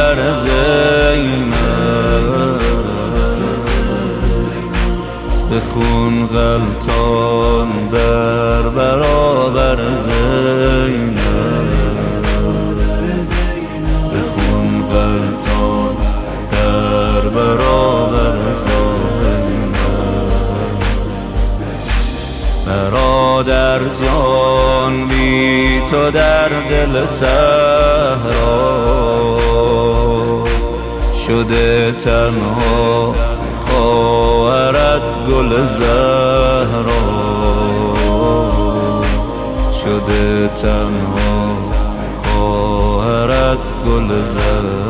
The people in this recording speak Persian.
برادر زینب، بخون غلطان در برابر زینب، بخون غلطان در برابر زینب. برادر جان بی تو در دل صحرا شده تنها خواهرت گل زهرا، شده تنها خواهرت گل زهرا.